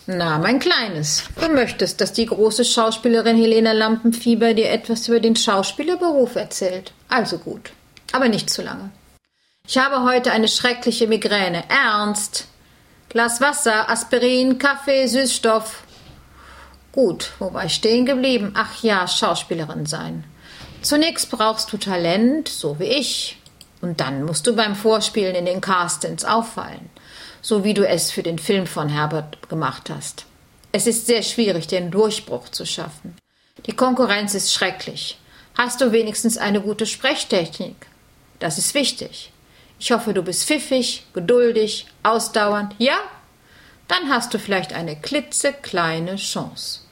Na, mein Kleines, du möchtest, dass die große Schauspielerin Helena Lampenfieber dir etwas über den Schauspielerberuf erzählt. Also gut, aber nicht zu lange. Ich habe heute eine schreckliche Migräne. Ernst. Glas Wasser, Aspirin, Kaffee, Süßstoff. Gut, wo war ich stehen geblieben? Ach ja, Schauspielerin sein. Zunächst brauchst du Talent, so wie ich. Und dann musst du beim Vorspielen in den Castings auffallen. So wie du es für den Film von Herbert gemacht hast. Es ist sehr schwierig, den Durchbruch zu schaffen. Die Konkurrenz ist schrecklich. Hast du wenigstens eine gute Sprechtechnik? Das ist wichtig. Ich hoffe, du bist pfiffig, geduldig, ausdauernd. Ja? Dann hast du vielleicht eine klitzekleine Chance.